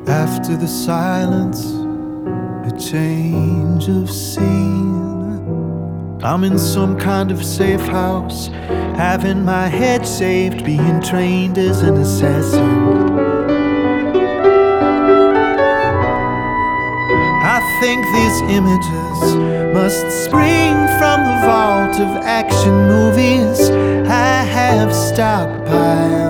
After the silence, a change of scene. I'm in some kind of safe house, having my head shaved, being trained as an assassin. I think these images must spring from the vault of action movies I have stockpiled.